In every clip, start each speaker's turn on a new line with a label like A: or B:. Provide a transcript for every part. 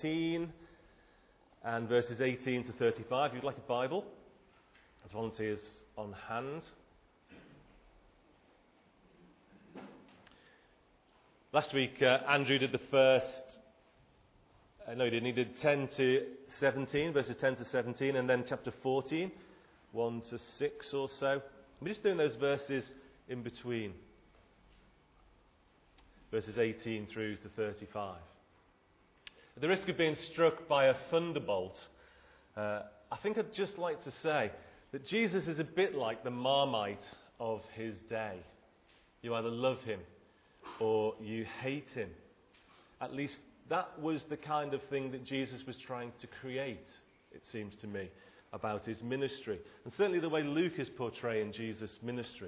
A: 14 and verses 18 to 35. If you'd like a Bible, as volunteers on hand. Last week, Andrew did the first, he didn't. He did 10 to 17, verses 10 to 17, and then chapter 14, 1 to 6 or so. We're just doing those verses in between, verses 18 through to 35. At the risk of being struck by a thunderbolt, I think I'd just like to say that Jesus is a bit like the Marmite of his day. You either love him or you hate him. At least that was the kind of thing that Jesus was trying to create, it seems to me, about his ministry. And certainly the way Luke is portraying Jesus' ministry.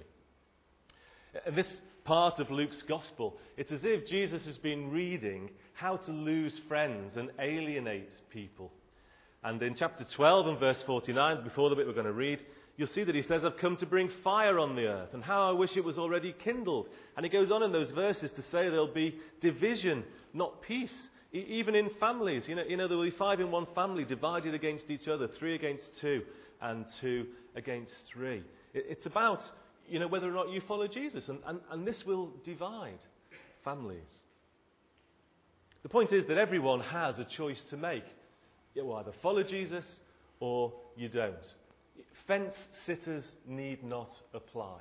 A: In this part of Luke's gospel, it's as if Jesus has been reading how to lose friends and alienate people. And in chapter 12 and verse 49, before the bit we're going to read, you'll see that he says, I've come to bring fire on the earth, and how I wish it was already kindled. And he goes on in those verses to say there'll be division, not peace, even in families. You know, there will be 5 in one family divided against each other, 3 against 2, and 2 against 3. It's about, whether or not you follow Jesus, and this will divide families. The point is that everyone has a choice to make. You will either follow Jesus or you don't. Fence sitters need not apply.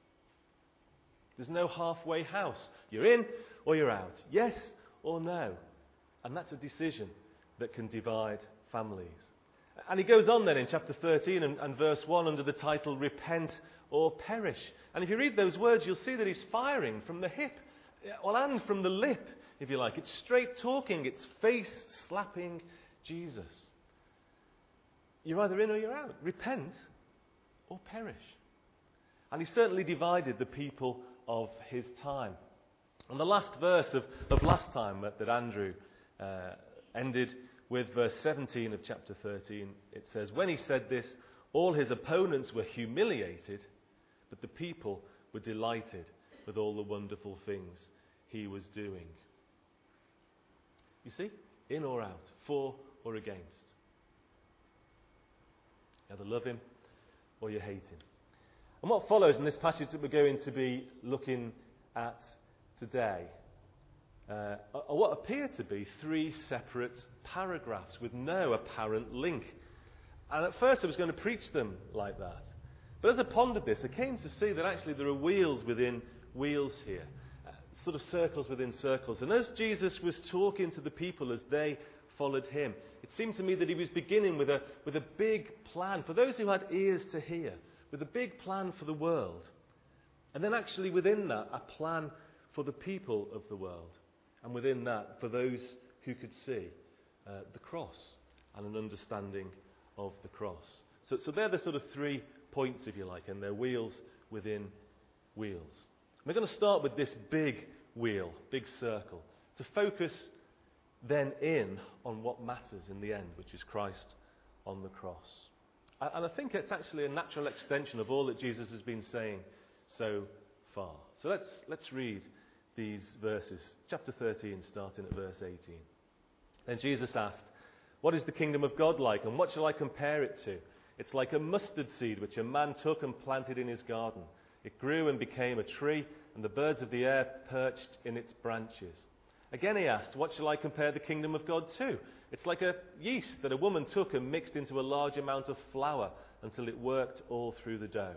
A: There's no halfway house. You're in or you're out. Yes or no. And that's a decision that can divide families. And he goes on then in chapter 13 and verse 1 under the title, Repent or Perish. And if you read those words, you'll see that he's firing from the hip, and from the lip, if you like. It's straight talking. It's face slapping Jesus. You're either in or you're out. Repent or perish. And he certainly divided the people of his time. And the last verse of last time that Andrew ended with, verse 17 of chapter 13, it says, When he said this, all his opponents were humiliated, but the people were delighted with all the wonderful things he was doing. You see? In or out, for or against. You either love him or you hate him. And what follows in this passage that we're going to be looking at today are what appear to be 3 separate paragraphs with no apparent link. And at first I was going to preach them like that. But as I pondered this, I came to see that actually there are wheels within wheels here. Sort of circles within circles. And as Jesus was talking to the people as they followed him, it seemed to me that he was beginning with a big plan for those who had ears to hear, with a big plan for the world. And then actually within that, a plan for the people of the world. And within that, for those who could see the cross and an understanding of the cross. So they're the sort of 3 points, if you like, and they're wheels within wheels. We're going to start with this big wheel, big circle, to focus then in on what matters in the end, which is Christ on the cross. And I think it's actually a natural extension of all that Jesus has been saying so far. So let's read these verses. Chapter 13, starting at verse 18. Then Jesus asked, What is the kingdom of God like, and what shall I compare it to? It's like a mustard seed which a man took and planted in his garden. It grew and became a tree, and the birds of the air perched in its branches. Again he asked, What shall I compare the kingdom of God to? It's like a yeast that a woman took and mixed into a large amount of flour until it worked all through the dough.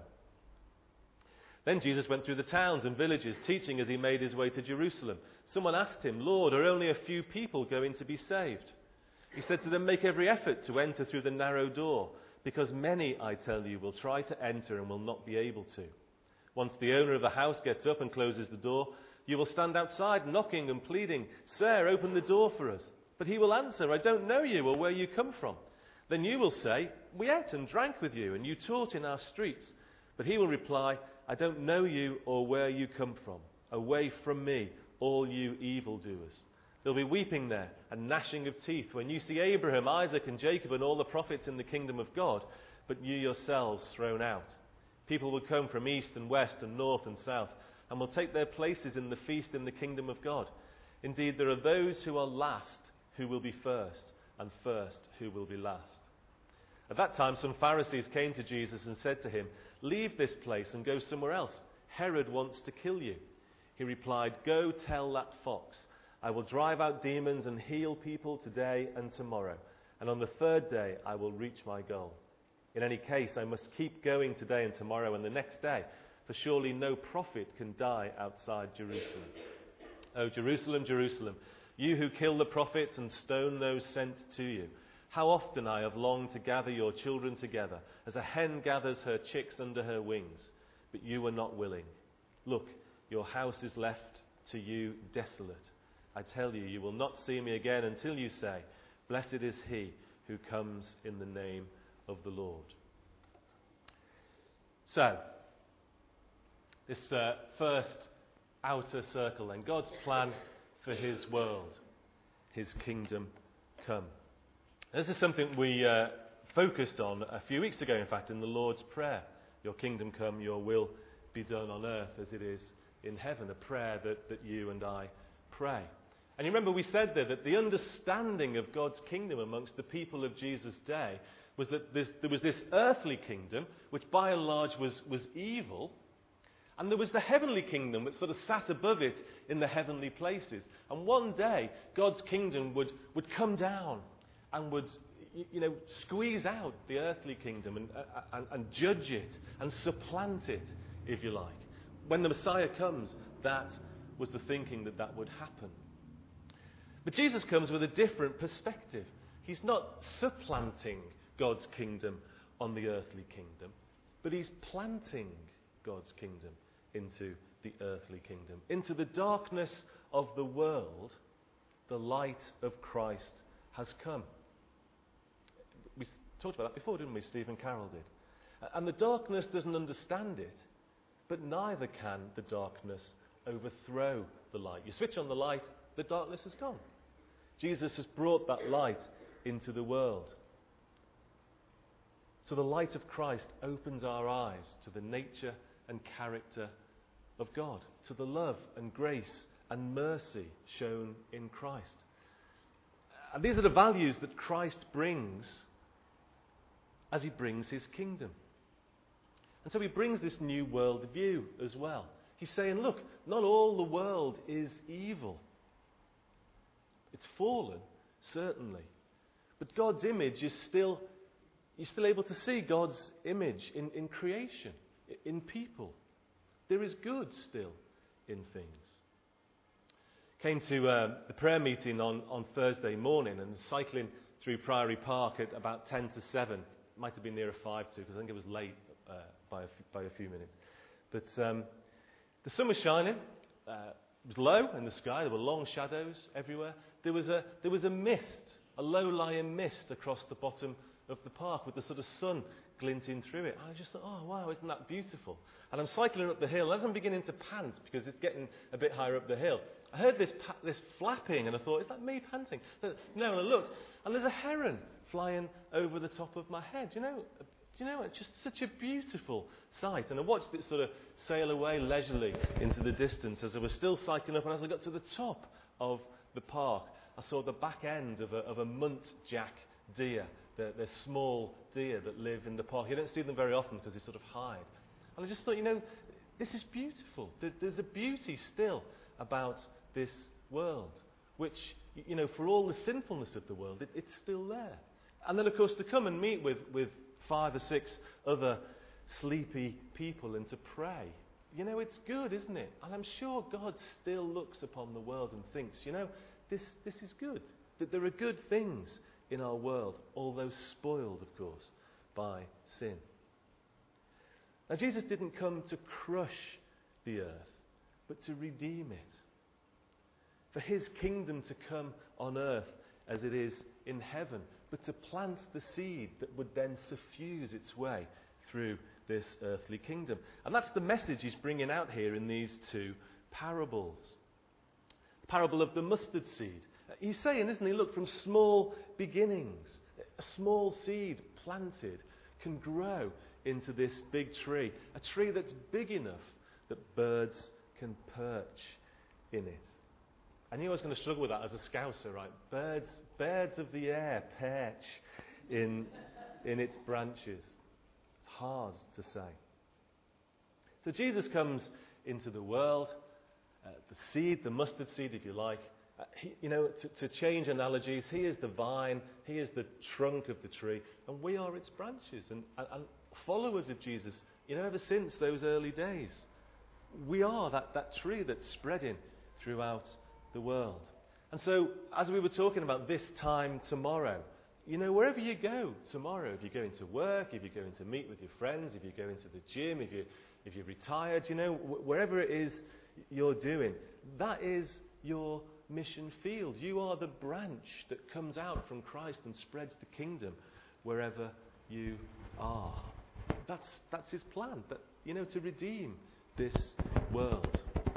A: Then Jesus went through the towns and villages, teaching as he made his way to Jerusalem. Someone asked him, Lord, are only a few people going to be saved? He said to them, Make every effort to enter through the narrow door, because many, I tell you, will try to enter and will not be able to. Once the owner of the house gets up and closes the door, you will stand outside knocking and pleading, Sir, open the door for us. But he will answer, I don't know you or where you come from. Then you will say, We ate and drank with you, and you taught in our streets. But he will reply, I don't know you or where you come from. Away from me, all you evildoers. There'll be weeping there and gnashing of teeth when you see Abraham, Isaac and Jacob and all the prophets in the kingdom of God, but you yourselves thrown out. People will come from east and west and north and south, and will take their places in the feast in the kingdom of God. Indeed, there are those who are last who will be first, and first, who will be last. At that time, some Pharisees came to Jesus and said to him, "Leave this place and go somewhere else. Herod wants to kill you." He replied, "Go tell that fox, I will drive out demons and heal people today and tomorrow, and on the third day I will reach my goal. In any case, I must keep going today and tomorrow and the next day, for surely no prophet can die outside Jerusalem. O Jerusalem, Jerusalem, you who kill the prophets and stone those sent to you. How often I have longed to gather your children together, as a hen gathers her chicks under her wings, but you were not willing. Look, your house is left to you desolate. I tell you, you will not see me again until you say, 'Blessed is he who comes in the name of the Lord.'" So, this first outer circle then, God's plan for his world, his kingdom come. This is something we focused on a few weeks ago, in fact, in the Lord's Prayer. Your kingdom come, your will be done on earth as it is in heaven, a prayer that you and I pray. And you remember we said there that the understanding of God's kingdom amongst the people of Jesus' day was that there was this earthly kingdom, which by and large was evil, and there was the heavenly kingdom which sort of sat above it in the heavenly places. And one day, God's kingdom would come down and would, squeeze out the earthly kingdom and judge it and supplant it, if you like. When the Messiah comes, that was the thinking that would happen. But Jesus comes with a different perspective. He's not supplanting God's kingdom on the earthly kingdom, but he's planting God's kingdom into the earthly kingdom. Into the darkness of the world, the light of Christ has come. We talked about that before, didn't we? Steve and Carol did. And the darkness doesn't understand it, but neither can the darkness overthrow the light. You switch on the light, the darkness is gone. Jesus has brought that light into the world. So the light of Christ opens our eyes to the nature and character of God, to the love and grace and mercy shown in Christ. And these are the values that Christ brings as he brings his kingdom. And so he brings this new world view as well. He's saying, look, not all the world is evil. It's fallen, certainly. But God's image is still, you're still able to see God's image in creation, in people. There is good still in things. Came to the prayer meeting on Thursday morning and cycling through Priory Park at about 10 to 7. Might have been nearer 5 to, because I think it was late by a few minutes. But the sun was shining. It was low in the sky. There were long shadows everywhere. There was a mist, a low-lying mist across the bottom of the park with the sort of sun glinting through it. And I just thought, oh, wow, isn't that beautiful? And I'm cycling up the hill. As I'm beginning to pant, because it's getting a bit higher up the hill, I heard this flapping, and I thought, is that me panting? No, and I looked, and there's a heron flying over the top of my head. Do you know, it's just such a beautiful sight. And I watched it sort of sail away leisurely into the distance as I was still cycling up. And as I got to the top of the park, I saw the back end of a muntjac deer. They're small deer that live in the park. You don't see them very often because they sort of hide. And I just thought, this is beautiful. There's a beauty still about this world, which, for all the sinfulness of the world, it's still there. And then, of course, to come and meet with 5 or 6 other sleepy people and to pray. It's good, isn't it? And I'm sure God still looks upon the world and thinks, this is good. That there are good things in our world, although spoiled, of course, by sin. Now, Jesus didn't come to crush the earth, but to redeem it. For his kingdom to come on earth as it is in heaven, but to plant the seed that would then suffuse its way through this earthly kingdom. And that's the message he's bringing out here in these 2 parables. The parable of the mustard seed. He's saying, isn't he, look, from small beginnings, a small seed planted can grow into this big tree. A tree that's big enough that birds can perch in it. I knew I was going to struggle with that as a Scouser, right? Birds birds of the air perch in its branches? It's hard to say. So Jesus comes into the world, the seed, the mustard seed, if you like. To change analogies, he is the vine, he is the trunk of the tree, and we are its branches. And followers of Jesus, ever since those early days, we are that tree that's spreading throughout the world. And so, as we were talking about this time tomorrow, wherever you go tomorrow, if you're going to work, if you're going to meet with your friends, if you're going to the gym, if you're retired, wherever it is you're doing, that is your mission field. You are the branch that comes out from Christ and spreads the kingdom wherever you are. That's his plan, to redeem this world.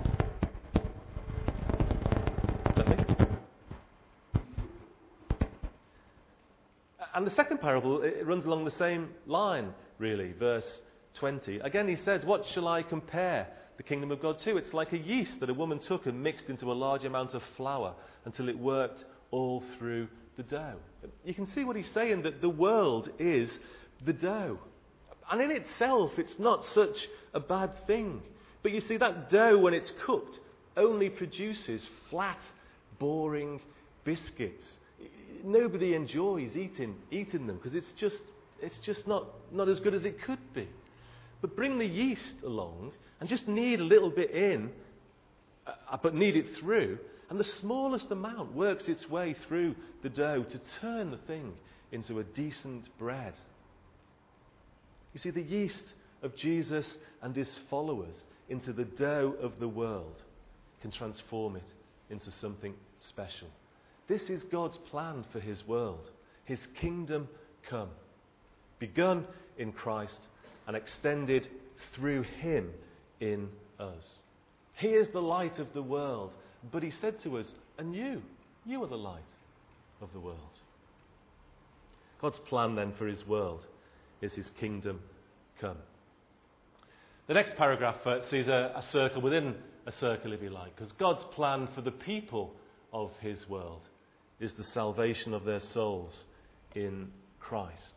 A: And the second parable, it runs along the same line, really, verse 20. Again, he said, "What shall I compare the kingdom of God to? It's like a yeast that a woman took and mixed into a large amount of flour until it worked all through the dough." You can see what he's saying, that the world is the dough. And in itself, it's not such a bad thing. But you see, that dough, when it's cooked, only produces flat, boring biscuits. Nobody enjoys eating them because it's just not as good as it could be. But bring the yeast along and just knead a little bit in, but knead it through, and the smallest amount works its way through the dough to turn the thing into a decent bread. You see, the yeast of Jesus and his followers into the dough of the world can transform it into something special. This is God's plan for his world, his kingdom come, begun in Christ and extended through him in us. He is the light of the world, but he said to us, and you are the light of the world. God's plan then for his world is his kingdom come. The next paragraph sees a circle within a circle, if you like, because God's plan for the people of his world is the salvation of their souls in Christ.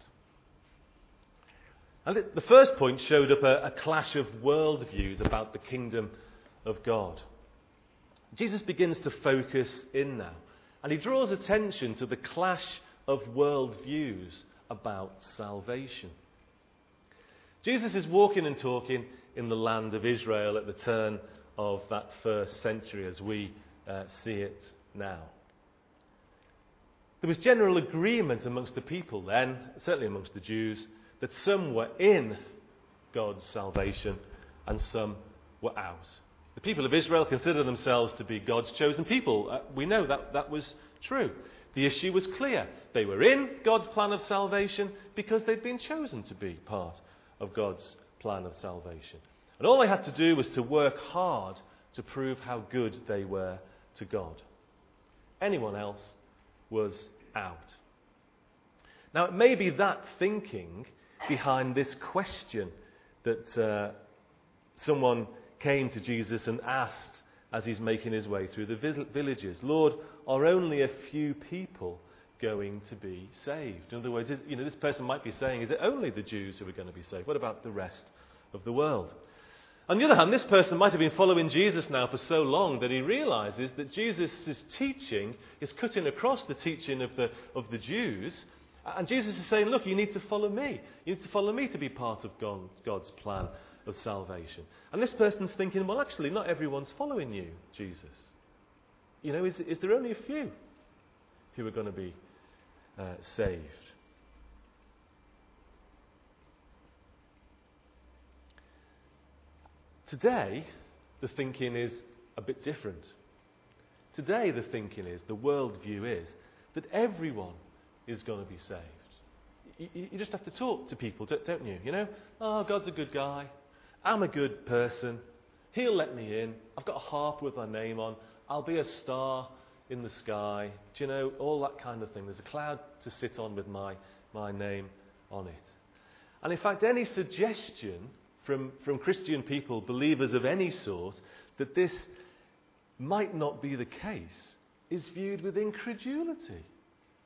A: And the first point showed up a clash of worldviews about the kingdom of God. Jesus begins to focus in now, and he draws attention to the clash of worldviews about salvation. Jesus is walking and talking in the land of Israel at the turn of that first century as we see it now. There was general agreement amongst the people then, certainly amongst the Jews, that some were in God's salvation and some were out. The people of Israel considered themselves to be God's chosen people. We know that was true. The issue was clear. They were in God's plan of salvation because they'd been chosen to be part of God's plan of salvation. And all they had to do was to work hard to prove how good they were to God. Anyone else was out. Now, it may be that thinking behind this question that someone came to Jesus and asked as he's making his way through the villages. Lord, are only a few people going to be saved? In other words, this person might be saying, is it only the Jews who are going to be saved? What about the rest of the world? On the other hand, this person might have been following Jesus now for so long that he realizes that Jesus' teaching is cutting across the teaching of the Jews. And Jesus is saying, look, you need to follow me. You need to follow me to be part of God's plan of salvation. And this person's thinking, well, actually, not everyone's following you, Jesus. Is there only a few who are going to be saved? Today, the thinking is a bit different. Today, the thinking is, the worldview is, that everyone is going to be saved. You just have to talk to people, don't you? Oh, God's a good guy. I'm a good person. He'll let me in. I've got a harp with my name on. I'll be a star in the sky. Do you know, all that kind of thing. There's a cloud to sit on with my name on it. And in fact, any suggestion from Christian people, believers of any sort, that this might not be the case, is viewed with incredulity.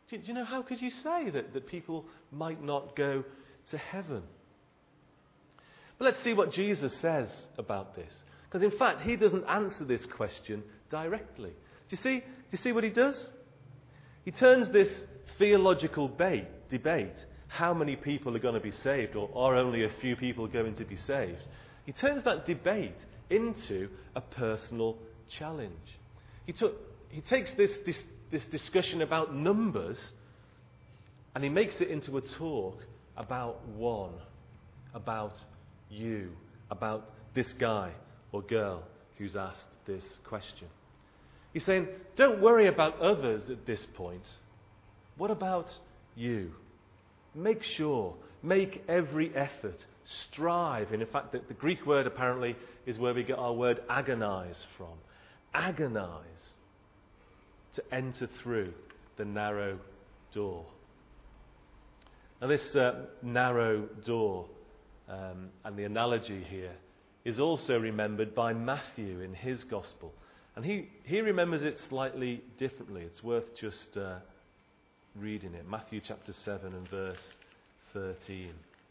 A: Do you know, how could you say that people might not go to heaven? But let's see what Jesus says about this. Because in fact, he doesn't answer this question directly. Do you see what he does? He turns this theological debate, how many people are going to be saved, or are only a few people going to be saved? He turns that debate into a personal challenge. He takes this discussion about numbers and he makes it into a talk about one, about you, about this guy or girl who's asked this question. He's saying, don't worry about others at this point. What about you? Make every effort, strive. And in fact, the Greek word apparently is where we get our word agonize from. Agonize to enter through the narrow door. Now this narrow door and the analogy here is also remembered by Matthew in his gospel. And he remembers it slightly differently. It's worth just reading it. Matthew chapter 7 and verse 13.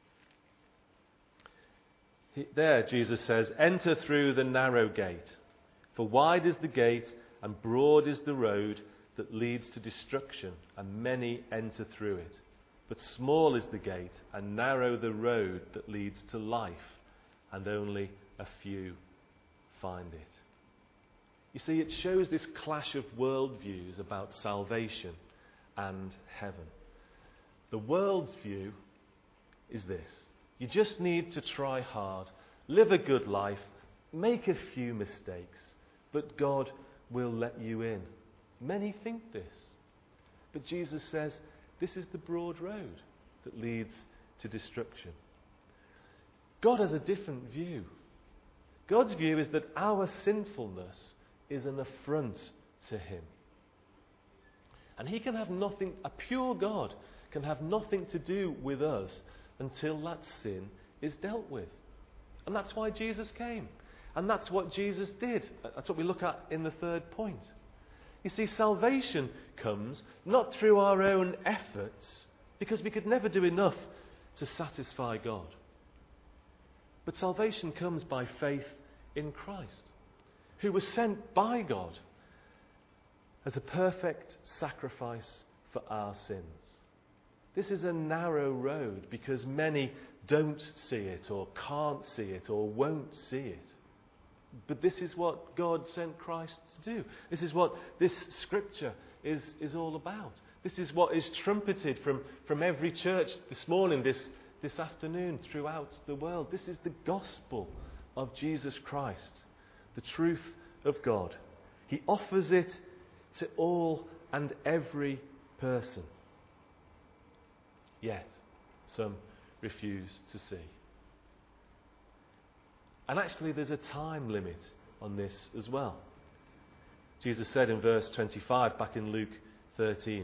A: There Jesus says, enter through the narrow gate, for wide is the gate and broad is the road that leads to destruction, and many enter through it. But small is the gate and narrow the road that leads to life, and only a few find it. You see, it shows this clash of worldviews about salvation and heaven. The world's view is this: you just need to try hard, live a good life, make a few mistakes, but God will let you in. Many think this. But Jesus says this is the broad road that leads to destruction. God has a different view. God's view is that our sinfulness is an affront to him. And he can have nothing, a pure God can have nothing to do with us until that sin is dealt with. And that's why Jesus came. And that's what Jesus did. That's what we look at in the third point. You see, salvation comes not through our own efforts, because we could never do enough to satisfy God. But salvation comes by faith in Christ, who was sent by God as a perfect sacrifice for our sins. This is a narrow road because many don't see it or can't see it or won't see it. But this is what God sent Christ to do. This is what this scripture is all about. This is what is trumpeted from every church this morning, this afternoon, throughout the world. This is the gospel of Jesus Christ, the truth of God. He offers it to all and every person. Yet, some refuse to see. And actually, there's a time limit on this as well. Jesus said in verse 25, back in Luke 13,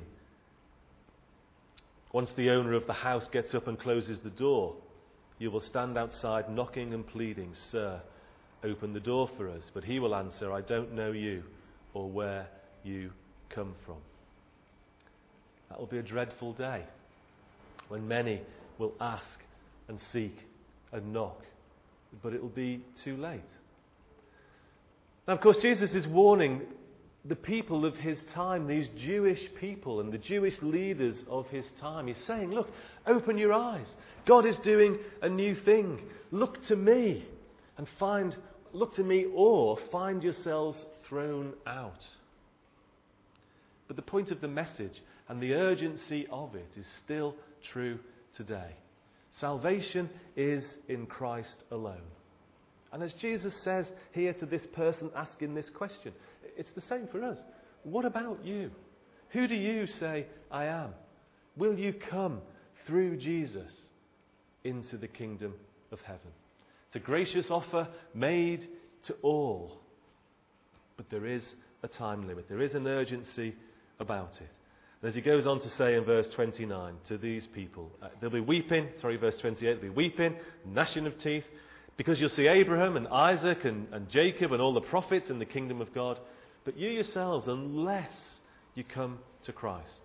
A: once the owner of the house gets up and closes the door, you will stand outside knocking and pleading, Sir, open the door for us. But he will answer, I don't know you or where you come from. That will be a dreadful day when many will ask and seek and knock, but it will be too late. Now, of course, Jesus is warning the people of his time, these Jewish people and the Jewish leaders of his time. He's saying, look, open your eyes. God is doing a new thing. Look to me and look to me or find yourselves thrown out. But the point of the message and the urgency of it is still true today. Salvation is in Christ alone. And as Jesus says here to this person asking this question, it's the same for us. What about you? Who do you say I am? Will you come through Jesus into the kingdom of heaven? It's a gracious offer made to all. But there is a time limit. There is an urgency about it. And as he goes on to say in verse 29 to these people, they'll be weeping, verse 28, they'll be weeping, gnashing of teeth, because you'll see Abraham and Isaac and Jacob and all the prophets in the kingdom of God. But you yourselves, unless you come to Christ,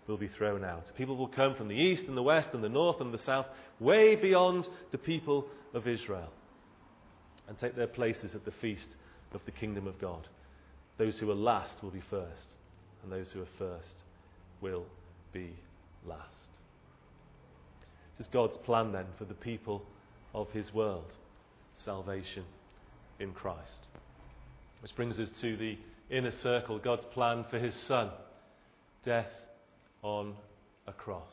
A: will be thrown out. People will come from the east and the west and the north and the south, way beyond the people of Israel, and take their places at the feast of the kingdom of God. Those who are last will be first, and those who are first will be last. This is God's plan then for the people of his world, salvation in Christ. Which brings us to the inner circle, God's plan for his Son, death on a cross.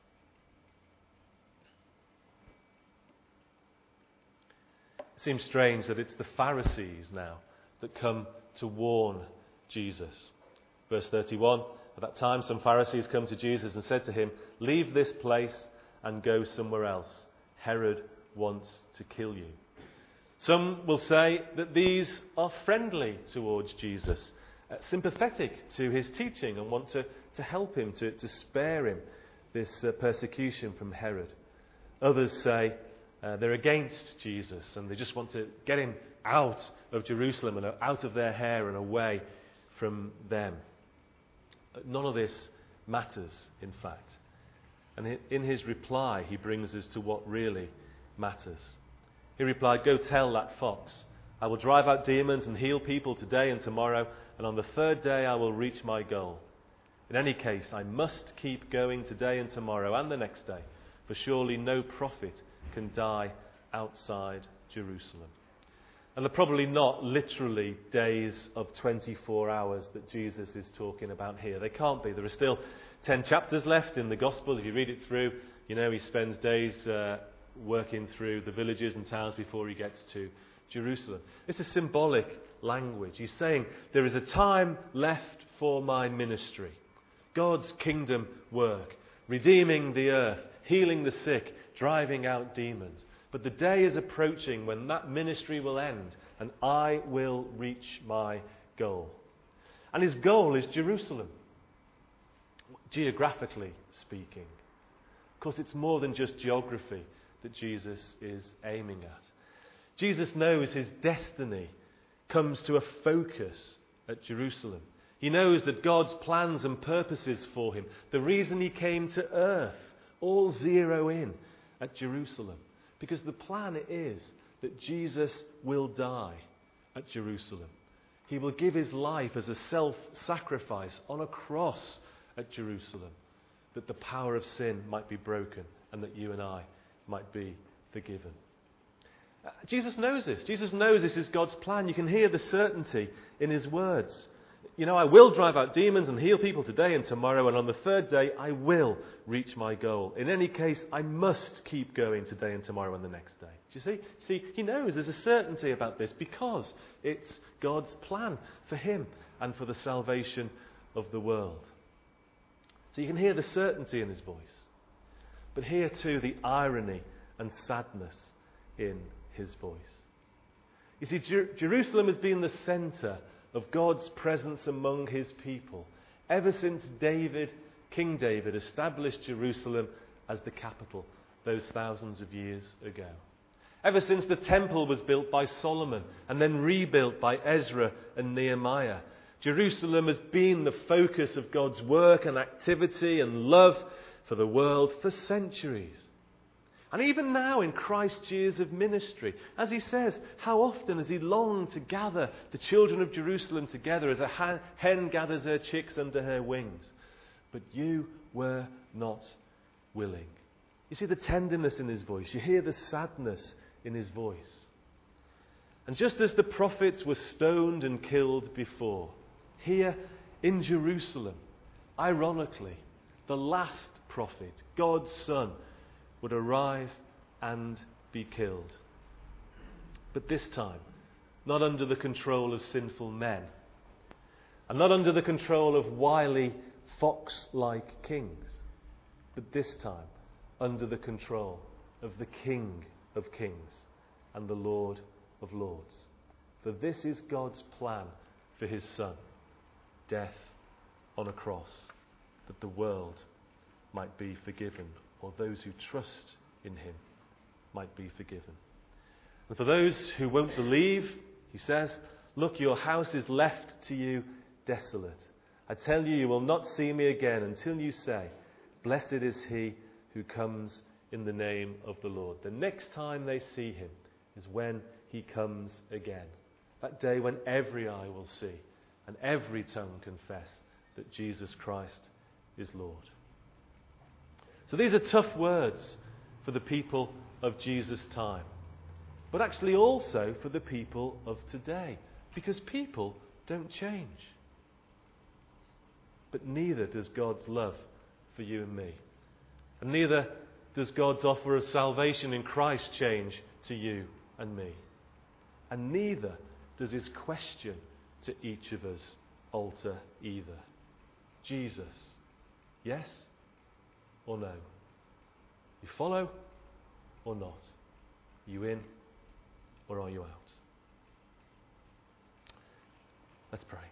A: It seems strange that it's the Pharisees now that come to warn Jesus. Verse 31, at that time some Pharisees come to Jesus and said to him, "Leave this place and go somewhere else. Herod wants to kill you." Some will say that these are friendly towards Jesus, sympathetic to his teaching, and want to help him, to spare him this persecution from Herod. Others say they're against Jesus and they just want to get him out of Jerusalem and out of their hair and away from them. None of this matters, in fact. And in his reply, he brings us to what really matters. He replied, "Go tell that fox, I will drive out demons and heal people today and tomorrow, and on the third day I will reach my goal. In any case, I must keep going today and tomorrow and the next day, for surely no prophet can die outside Jerusalem." And they're probably not literally days of 24 hours that Jesus is talking about here. They can't be. There are still 10 chapters left in the Gospel. If you read it through, you know he spends days working through the villages and towns before he gets to Jerusalem. It's a symbolic language. He's saying there is a time left for my ministry. God's kingdom work, redeeming the earth, healing the sick, driving out demons. But the day is approaching when that ministry will end and I will reach my goal. And his goal is Jerusalem, geographically speaking. Of course, it's more than just geography that Jesus is aiming at. Jesus knows his destiny comes to a focus at Jerusalem. He knows that God's plans and purposes for him, the reason he came to earth, all zero in at Jerusalem. Because the plan is that Jesus will die at Jerusalem. He will give his life as a self-sacrifice on a cross at Jerusalem, that the power of sin might be broken and that you and I might be forgiven. Jesus knows this. Jesus knows this is God's plan. You can hear the certainty in his words. You know, I will drive out demons and heal people today and tomorrow, and on the third day I will reach my goal. In any case, I must keep going today and tomorrow and the next day. Do you see? See, he knows there's a certainty about this because it's God's plan for him and for the salvation of the world. So you can hear the certainty in his voice. But hear too the irony and sadness in his voice. You see, Jerusalem has been the centre of God's presence among his people ever since King David established Jerusalem as the capital those thousands of years ago. Ever since the temple was built by Solomon and then rebuilt by Ezra and Nehemiah, Jerusalem has been the focus of God's work and activity and love for the world for centuries. And even now in Christ's years of ministry, as he says, how often has he longed to gather the children of Jerusalem together as a hen gathers her chicks under her wings. But you were not willing. You see the tenderness in his voice. You hear the sadness in his voice. And just as the prophets were stoned and killed before, here in Jerusalem, ironically, the last prophet, God's Son, would arrive and be killed. But this time, not under the control of sinful men, and not under the control of wily, fox-like kings, but this time under the control of the King of Kings and the Lord of Lords. For this is God's plan for his Son, death on a cross, that the world might be forgiven, or those who trust in him might be forgiven. And for those who won't believe, he says, look, your house is left to you desolate. I tell you, you will not see me again until you say, blessed is he who comes in the name of the Lord. The next time they see him is when he comes again. That day when every eye will see and every tongue confess that Jesus Christ is Lord. So these are tough words for the people of Jesus' time, but actually also for the people of today, because people don't change. But neither does God's love for you and me. And neither does God's offer of salvation in Christ change to you and me. And neither does his question to each of us alter either. Jesus, yes or no? You follow or not? Are you in or are you out? Let's pray.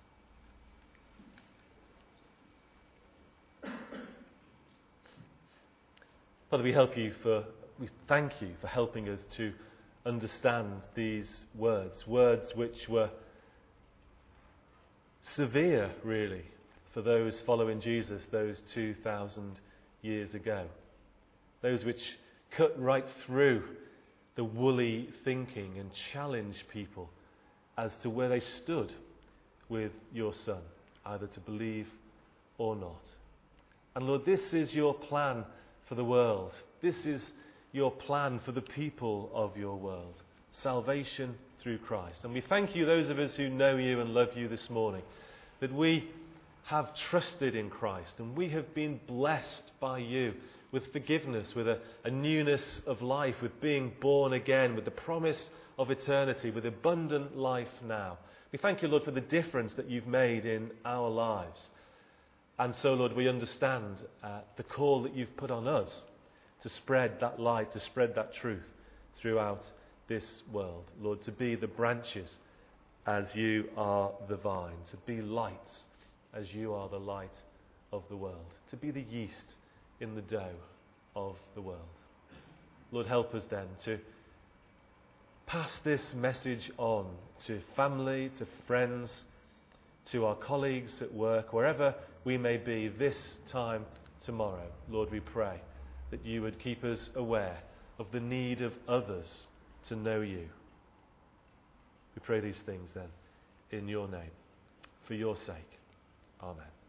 A: Father, we thank you for helping us to understand these words which were severe, really, for those following Jesus those 2,000 years ago. Those which cut right through the woolly thinking and challenged people as to where they stood with your Son, either to believe or not. And Lord, this is your plan for the world. This is your plan for the people of your world. Salvation through Christ. And we thank you, those of us who know you and love you this morning, that we have trusted in Christ and we have been blessed by you with forgiveness, with a newness of life, with being born again, with the promise of eternity, with abundant life now. We thank you, Lord, for the difference that you've made in our lives. And so, Lord, we understand the call that you've put on us to spread that light, to spread that truth throughout this world. Lord, to be the branches as you are the vine, to be lights as you are the light of the world, to be the yeast in the dough of the world. Lord, help us then to pass this message on to family, to friends, to our colleagues at work, wherever we may be this time tomorrow. Lord, we pray that you would keep us aware of the need of others to know you. We pray these things then in your name, for your sake. Amen.